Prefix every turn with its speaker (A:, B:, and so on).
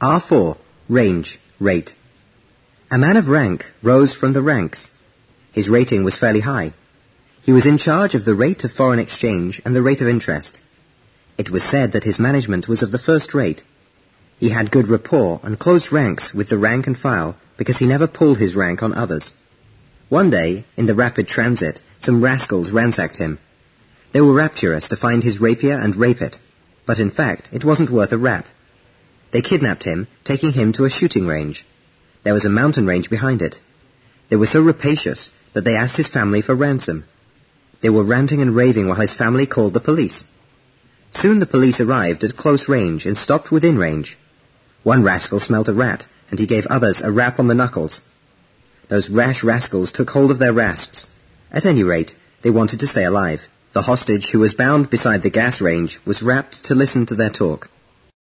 A: R4. Range, rate. A man of rank rose from the ranks. His rating was fairly high. He was in charge of the rate of foreign exchange and the rate of interest. It was said that his management was of the first rate. He had good rapport and close ranks with the rank and file because he never pulled his rank on others. One day, in the rapid transit, some rascals ransacked him. They were rapturous to find his rapier and rape it, but in fact it wasn't worth a rap. They kidnapped him, taking him to a shooting range. There was a mountain range behind it. They were so rapacious that they asked his family for ransom. They were ranting and raving while his family called the police. Soon the police arrived at close range and stopped within range. One rascal smelt a rat, and he gave others a rap on the knuckles. Those rash rascals took hold of their rasps. At any rate, they wanted to stay alive. The hostage, who was bound beside the gas range, was rapped to listen to their talk.